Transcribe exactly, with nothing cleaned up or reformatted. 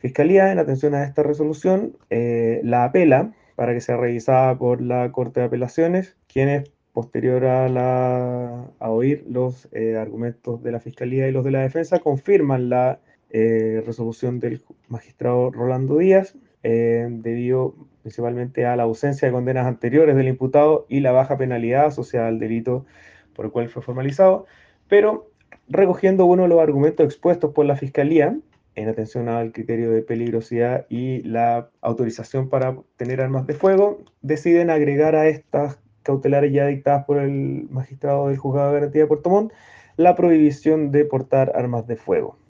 Fiscalía, en atención a esta resolución, eh, la apela para que sea revisada por la Corte de Apelaciones, quienes, posterior a, la, a oír los eh, argumentos de la Fiscalía y los de la defensa, confirman la eh, resolución del magistrado Rolando Díaz, eh, debido principalmente a la ausencia de condenas anteriores del imputado y la baja penalidad asociada al delito por el cual fue formalizado, pero recogiendo uno de los argumentos expuestos por la Fiscalía, en atención al criterio de peligrosidad y la autorización para tener armas de fuego, deciden agregar a estas cautelares ya dictadas por el magistrado del Juzgado de Garantía de Puerto Montt la prohibición de portar armas de fuego.